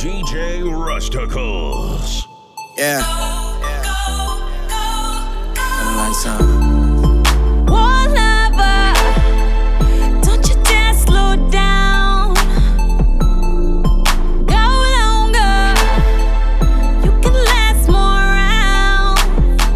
DJ Rusticles. Yeah. Kinda like some. One lover, don't you dare slow down. Go longer, you can last more rounds.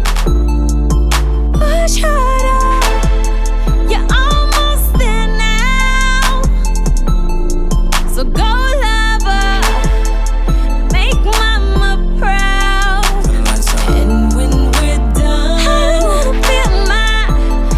Push harder, you're almost there now. So go lover, make mama proud. Kinda like some. And when we're done, I wanna feel my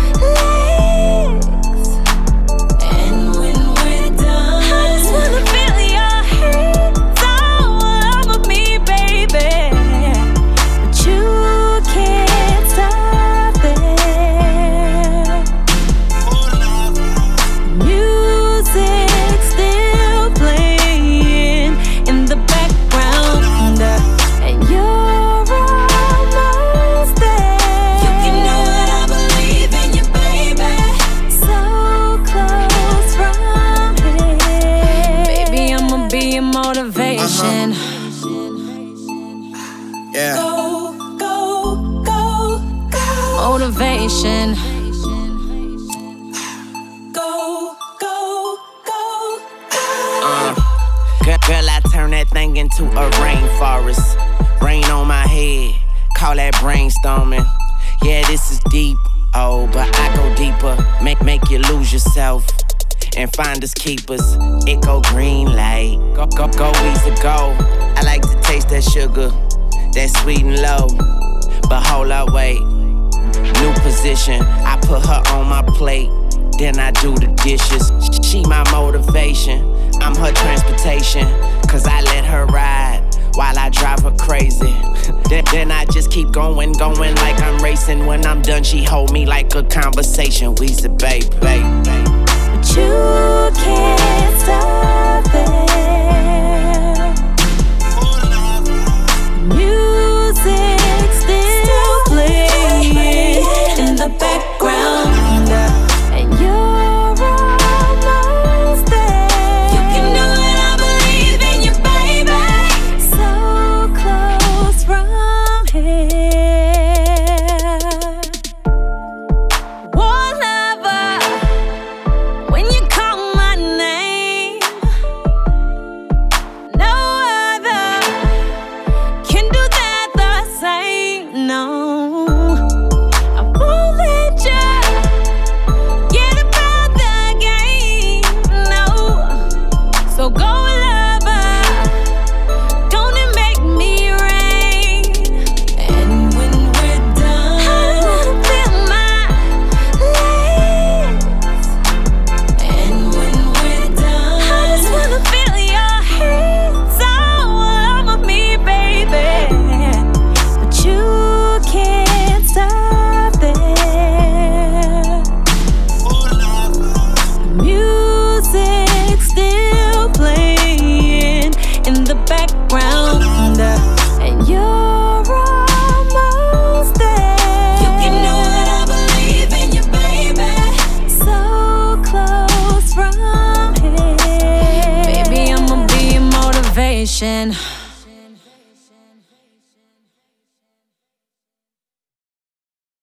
legs. And when we're done, I just wanna feel your hands all over me, baby. But you can't stop there. Music still playing in the background, and you're almost there. You can know that I believe in you, baby. So close from here, baby. I'ma be your motivation. Yeah. Go, go, go, go. Motivation. Go, go, go, go. Girl, I turn that thing into a rainforest. Rain on my head, call that brainstorming. Yeah, this is deep, oh, but I go deeper. Make you lose yourself and find us keepers. It go green light, go easy, go. I like to taste that sugar, that sweet and low. But hold up, wait, new position. I put her on my plate, then I do the dishes. She my motivation, I'm her transportation. Cause I let her ride while I drive her crazy. Then I just keep going like I'm racing. When I'm done, she hold me like a conversation. We say, babe. But you can't stop there. Music still playing in the background, and you're almost there. You can know that I believe in you, baby. So close from here. One lover, when you call my name, no other can do that the same. No, I won't let you get about the game. No, so go lover, gonna make me rain. And when we're done, I wanna feel my legs. And when we're done, I just wanna feel your hands all over me, baby. But you can't stop there. Music still playing in the background, and you're almost there. You can know that I believe in you, baby. So close from here, baby. I'ma be your motivation.